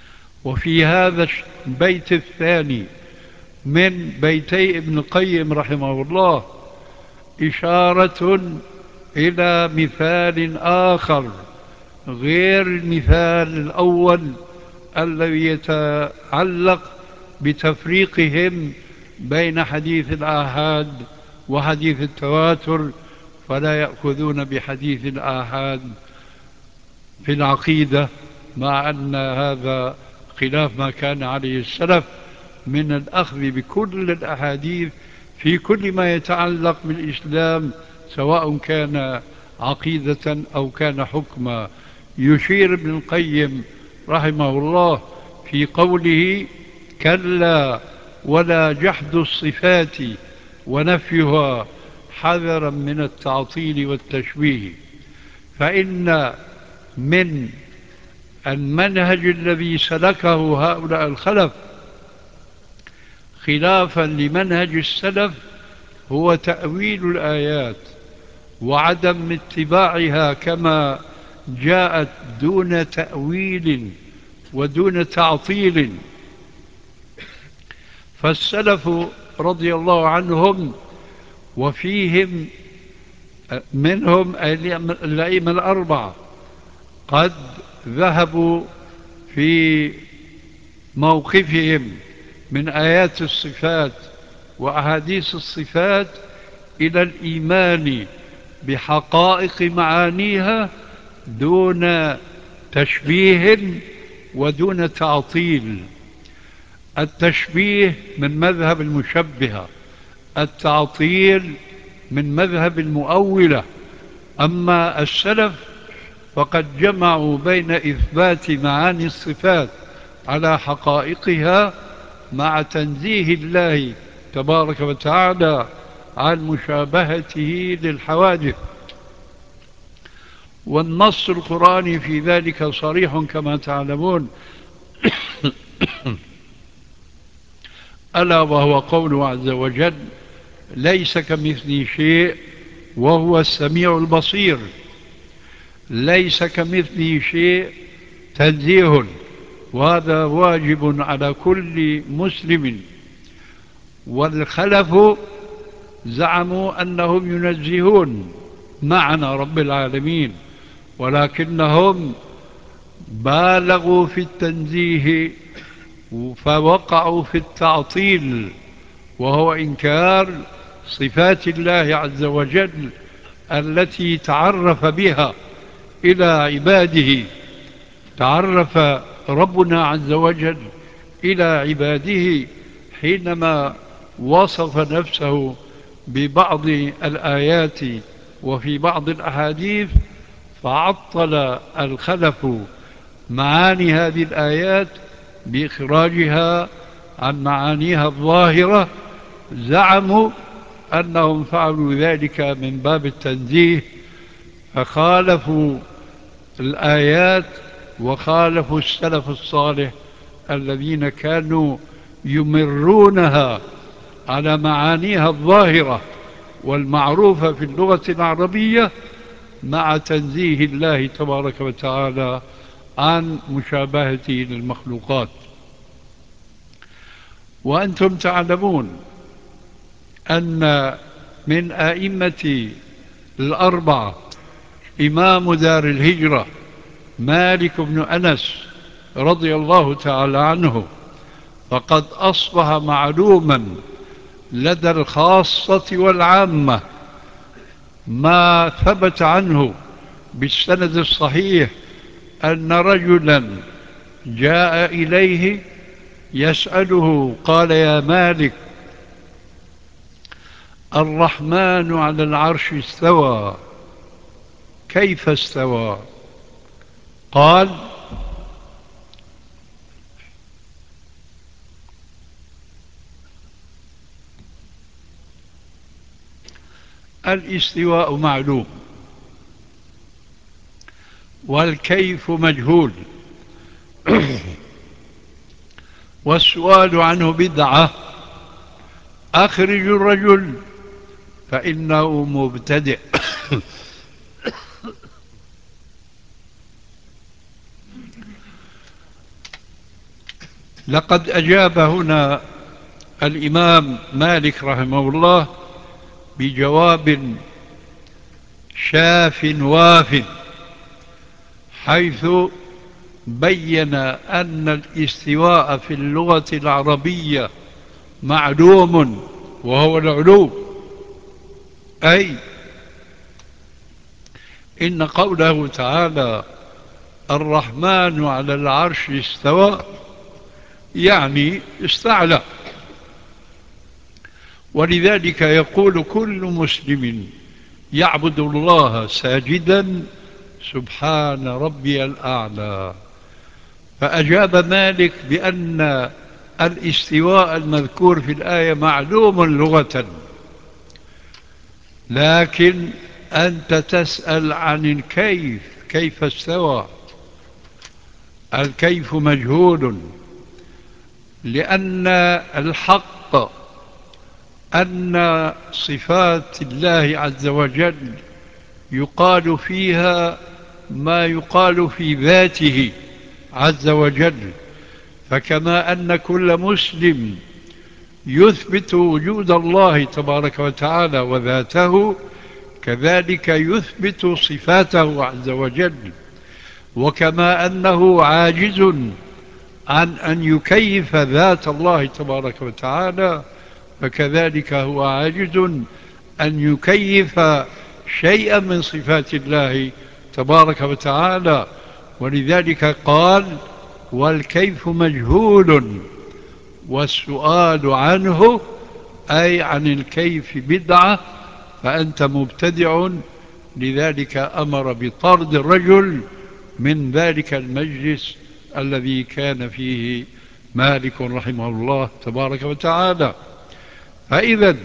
وفي هذا البيت الثاني من بيتي ابن القيم رحمه الله إشارة إلى مثال آخر غير المثال الأول الذي يتعلق بتفريقهم بين حديث الآحاد وحديث التواتر، فلا يأخذون بحديث الآحاد في العقيدة، مع أن هذا خلاف ما كان عليه السلف من الأخذ بكل الأحاديث في كل ما يتعلق بالإسلام، سواء كان عقيدة أو كان حكما. يشير ابن القيم رحمه الله في قوله: كلا ولا جحد الصفات ونفيها حذرا من التعطيل والتشبيه، فإن من المنهج الذي سلكه هؤلاء الخلف خلافا لمنهج السلف هو تأويل الآيات وعدم اتباعها كما جاءت دون تأويل ودون تعطيل. فالسلف رضي الله عنهم وفيهم منهم الأئمة الأربعة قد ذهبوا في موقفهم من آيات الصفات وأحاديث الصفات إلى الإيمان بحقائق معانيها دون تشبيه ودون تعطيل. التشبيه من مذهب المشبهة، التعطيل من مذهب المؤولة. أما السلف فقد جمعوا بين إثبات معاني الصفات على حقائقها مع تنزيه الله تبارك وتعالى عن مشابهته للحوادث، والنص القرآني في ذلك صريح كما تعلمون. ألا وهو قوله عز وجل: ليس كمثله شيء وهو السميع البصير. ليس كمثله شيء تنزيه، وهذا واجب على كل مسلم. والخلف زعموا أنهم ينزهون معنى رب العالمين، ولكنهم بالغوا في التنزيه فوقعوا في التعطيل، وهو إنكار صفات الله عز وجل التي تعرف بها إلى عباده. تعرف ربنا عز وجل إلى عباده حينما وصف نفسه ببعض الآيات وفي بعض الأحاديث، فعطل الخلف معاني هذه الآيات بإخراجها عن معانيها الظاهرة. زعموا أنهم فعلوا ذلك من باب التنزيه، فخالفوا الآيات وخالفوا السلف الصالح الذين كانوا يمرونها على معانيها الظاهرة والمعروفة في اللغة العربية مع تنزيه الله تبارك وتعالى عن مشابهته للمخلوقات. وأنتم تعلمون أن من أئمة الأربعة إمام دار الهجرة مالك بن أنس رضي الله تعالى عنه، فقد أصبح معلوما لدى الخاصة والعامة ما ثبت عنه بالسند الصحيح أن رجلا جاء إليه يسأله قال: يا مالك، الرحمن على العرش استوى، كيف استوى؟ قال: الاستواء معلوم والكيف مجهول والسؤال عنه بدعة، أخرج الرجل فإنه مبتدئ. لقد أجاب هنا الإمام مالك رحمه الله بجواب شاف واف، حيث بين أن الاستواء في اللغة العربية معلوم، وهو العلو، أي إن قوله تعالى الرحمن على العرش استوى يعني استعلى. ولذلك يقول كل مسلم يعبد الله ساجدا سبحان ربي الأعلى. فأجاب مالك بأن الاستواء المذكور في الآية معلوم لغة، لكن أنت تسأل عن الكيف، كيف استوى؟ الكيف مجهول، لأن الحق أن صفات الله عز وجل يقال فيها ما يقال في ذاته عز وجل. فكما أن كل مسلم يثبت وجود الله تبارك وتعالى وذاته، كذلك يثبت صفاته عز وجل. وكما أنه عاجز عن أن يكيف ذات الله تبارك وتعالى، فكذلك هو عاجز أن يكيف شيئا من صفات الله تبارك وتعالى. ولذلك قال والكيف مجهول والسؤال عنه، أي عن الكيف بدعة، فأنت مبتدع. لذلك أمر بطرد الرجل من ذلك المجلس الذي كان فيه مالك رحمه الله تبارك وتعالى. فإذا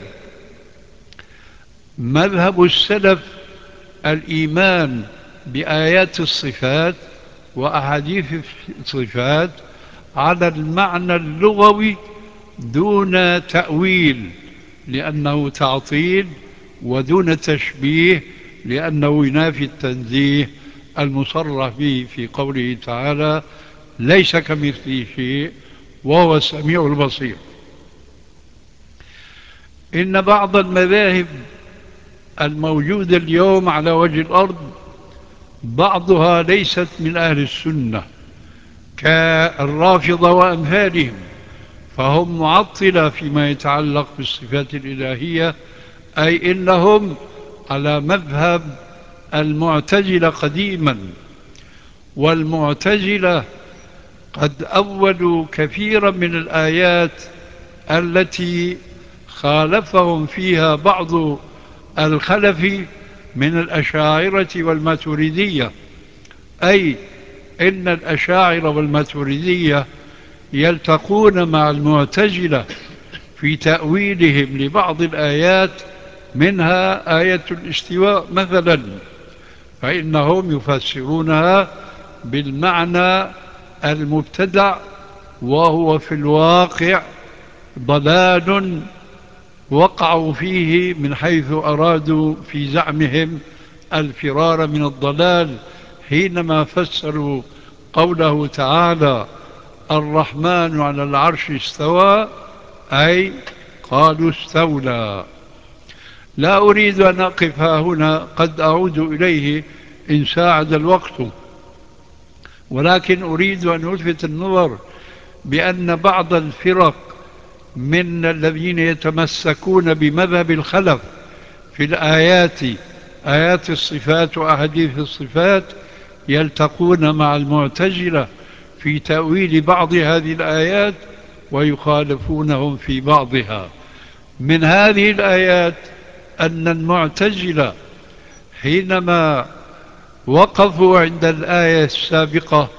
مذهب السلف الإيمان بآيات الصفات وأحاديث الصفات على المعنى اللغوي دون تأويل لأنه تعطيل، ودون تشبيه لأنه ينافي التنزيه المصرح به في قوله تعالى ليس كمثله شيء وهو السميع البصير. إن بعض المذاهب الموجودة اليوم على وجه الأرض بعضها ليست من أهل السنة كالرافضة وأمثالهم، فهم معطلة فيما يتعلق بالصفات الإلهية، أي إنهم على مذهب المعتزلة قديما. والمعتزلة قد أولوا كثيرا من الآيات التي خالفهم فيها بعض الخلف من الأشاعرة والماتريدية، أي إن الأشاعرة والماتريدية يلتقون مع المعتزلة في تأويلهم لبعض الآيات، منها آية الاستواء مثلا، فإنهم يفسرونها بالمعنى المبتدع، وهو في الواقع ضلال وقعوا فيه من حيث أرادوا في زعمهم الفرار من الضلال، حينما فسروا قوله تعالى الرحمن على العرش استوى، أي قالوا استولى. لا أريد أن أقف هنا، قد أعود إليه إن ساعد الوقت، ولكن أريد أن ألفت النظر بأن بعض الفرق من الذين يتمسكون بمذهب الخلف في الآيات، آيات الصفات وأحاديث الصفات، يلتقون مع المعتزلة في تأويل بعض هذه الآيات ويخالفونهم في بعضها. من هذه الآيات أن المعتزلة حينما وقفوا عند الآية السابقة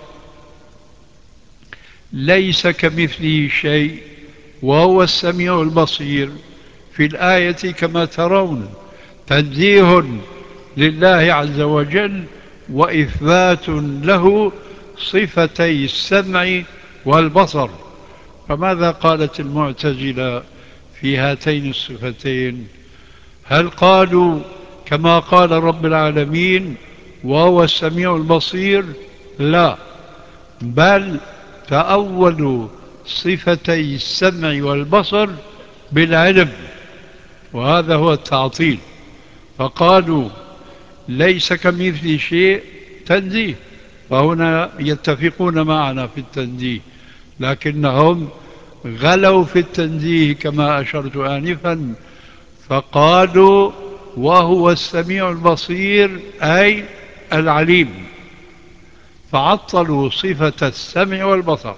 ليس كمثله شيء وهو السميع البصير، في الآية كما ترون تنزيه لله عز وجل وإثبات له صفتي السمع والبصر. فماذا قالت المعتزلة في هاتين الصفتين؟ هل قالوا كما قال رب العالمين وهو السميع البصير؟ لا، بل تأولوا صفتي السمع والبصر بالعلم، وهذا هو التعطيل. فقالوا ليس كمثله شيء تنزيه، فهنا يتفقون معنا في التنزيه، لكنهم غلوا في التنزيه كما أشرت آنفا، فقالوا وهو السميع البصير أي العليم، فعطلوا صفة السمع والبصر.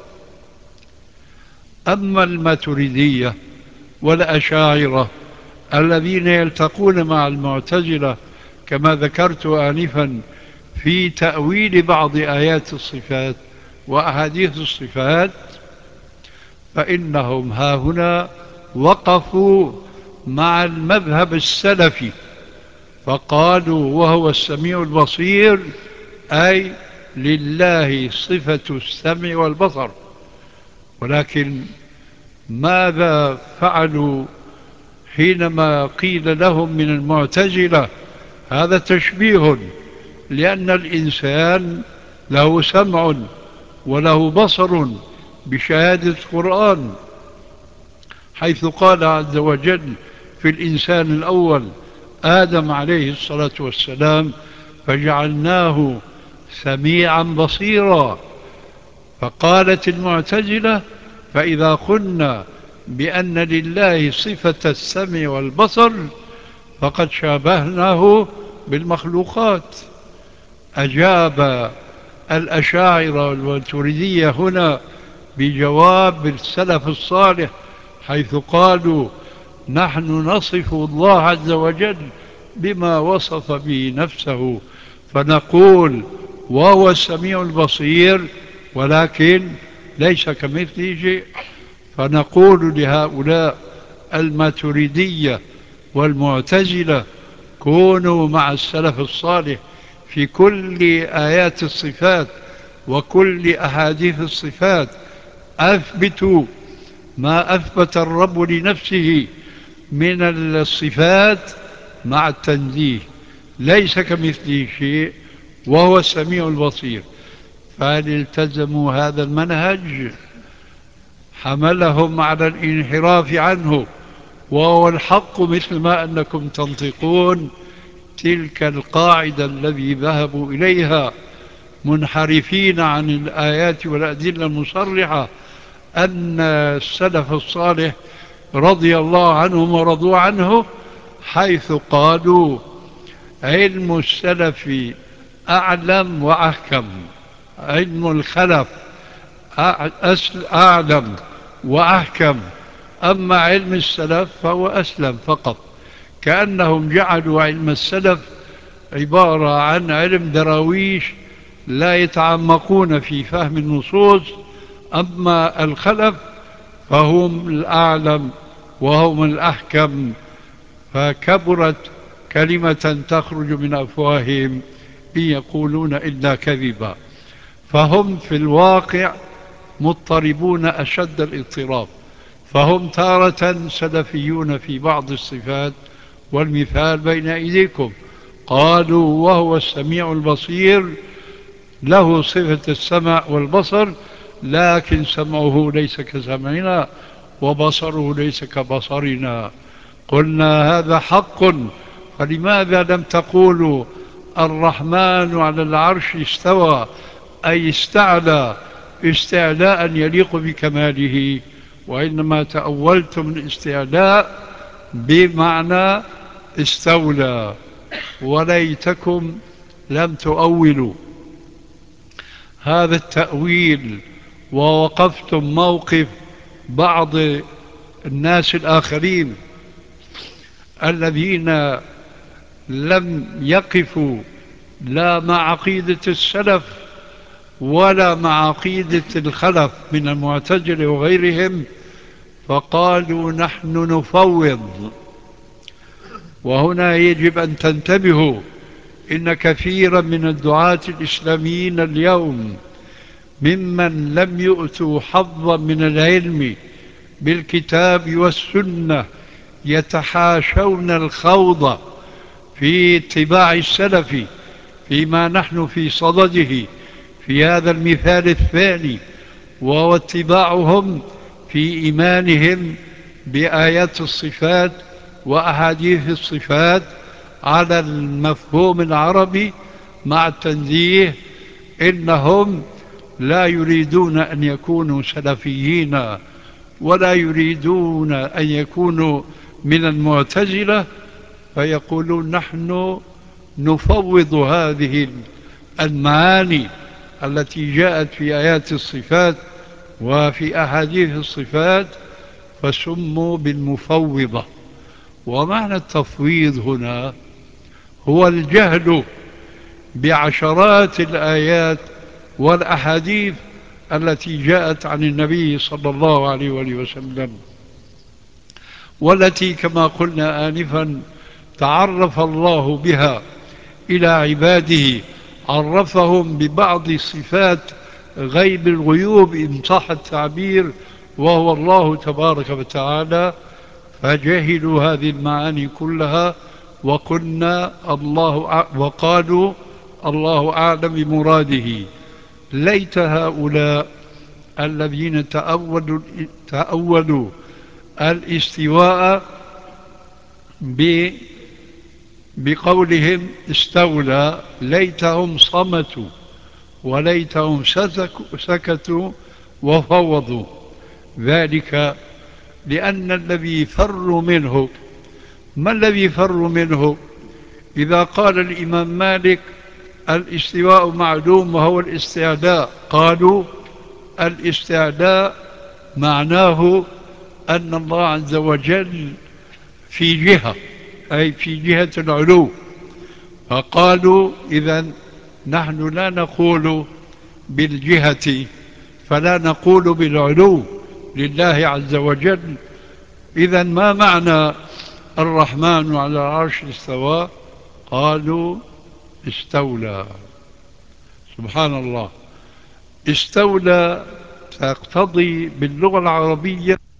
أما الماتريدية والأشاعرة الذين يلتقون مع المعتزلة كما ذكرت آنفا في تأويل بعض آيات الصفات وأحاديث الصفات، فإنهم هاهنا وقفوا مع المذهب السلفي، فقالوا وهو السميع البصير أي لله صفة السمع والبصر. ولكن ماذا فعلوا حينما قيل لهم من المعتزلة هذا تشبيه، لأن الإنسان له سمع وله بصر بشهادة القرآن، حيث قال عز وجل في الإنسان الأول آدم عليه الصلاة والسلام فجعلناه سميعا بصيرا. فقالت المعتزلة فإذا قلنا بأن لله صفة السمع والبصر فقد شابهناه بالمخلوقات. أجاب الأشاعرة والماتريدية هنا بجواب السلف الصالح، حيث قالوا نحن نصف الله عز وجل بما وصف به نفسه، فنقول وهو السميع البصير ولكن ليس كمثله شيء. فنقول لهؤلاء الماتريدية والمعتزلة كونوا مع السلف الصالح في كل آيات الصفات وكل أحاديث الصفات، أثبتوا ما أثبت الرب لنفسه من الصفات مع التنزيه، ليس كمثله شيء وهو السميع البصير. فهل التزموا هذا المنهج حملهم على الانحراف عنه، وهو الحق مثل ما أنكم تنطقون تلك القاعدة الذي ذهبوا إليها منحرفين عن الآيات والأدلة المصرحة أن السلف الصالح رضي الله عنهم ورضوا عنه، حيث قالوا علم السلف أعلم وأحكم، علم الخلف أعلم وأحكم، أما علم السلف فهو أسلم فقط. كأنهم جعلوا علم السلف عبارة عن علم دراويش لا يتعمقون في فهم النصوص، أما الخلف فهم الأعلم وهم الأحكم، فكبرت كلمة تخرج من أفواههم إن يقولون إلا كذبا. فهم في الواقع مضطربون أشد الاضطراب، فهم تارة سلفيون في بعض الصفات، والمثال بين أيديكم، قالوا وهو السميع البصير له صفة السمع والبصر، لكن سمعه ليس كسمعنا وبصره ليس كبصرنا. قلنا هذا حق، فلماذا لم تقولوا الرحمن على العرش استوى أي استعلى استعلاء يليق بكماله، وإنما تأولتم الاستعلاء بمعنى استولى، وليتكم لم تؤولوا هذا التأويل ووقفتم موقف بعض الناس الآخرين الذين لم يقفوا لا مع عقيدة السلف ولا مع عقيدة الخلف من المعتزلة وغيرهم، فقالوا نحن نفوض. وهنا يجب أن تنتبهوا إن كثيرا من الدعاة الإسلاميين اليوم ممن لم يؤتوا حظا من العلم بالكتاب والسنة يتحاشون الخوض في اتباع السلف فيما نحن في صدده في هذا المثال الثاني، وهو اتباعهم في إيمانهم بآيات الصفات وأحاديث الصفات على المفهوم العربي مع التنزيه، إنهم لا يريدون أن يكونوا سلفيين ولا يريدون أن يكونوا من المعتزلة، فيقولون نحن نفوض هذه المعاني التي جاءت في آيات الصفات وفي أحاديث الصفات، فسموا بالمفوضة. ومعنى التفويض هنا هو الجهل بعشرات الآيات والأحاديث التي جاءت عن النبي صلى الله عليه وآله وسلم، والتي كما قلنا آنفا تعرف الله بها إلى عباده، عرفهم ببعض صفات غيب الغيوب إن صح التعبير، وهو الله تبارك وتعالى، فجهلوا هذه المعاني كلها وقلنا الله وقالوا الله أعلم بمراده. ليت هؤلاء الذين تأولوا, تأولوا الاستواء بقولهم استولى، ليتهم صمتوا وليتهم سكتوا وفوضوا ذلك، لأن الذي فروا منه، ما الذي فروا منه؟ إذا قال الإمام مالك الاستواء معلوم وهو الاستعلاء، قالوا الاستعلاء معناه أن الله عز وجل في جهة، أي في جهة العلو، فقالوا إذن نحن لا نقول بالجهة، فلا نقول بالعلو لله عز وجل. إذن ما معنى الرحمن على العرش استوى؟ قالوا استولى. سبحان الله، استولى تقتضي باللغة العربية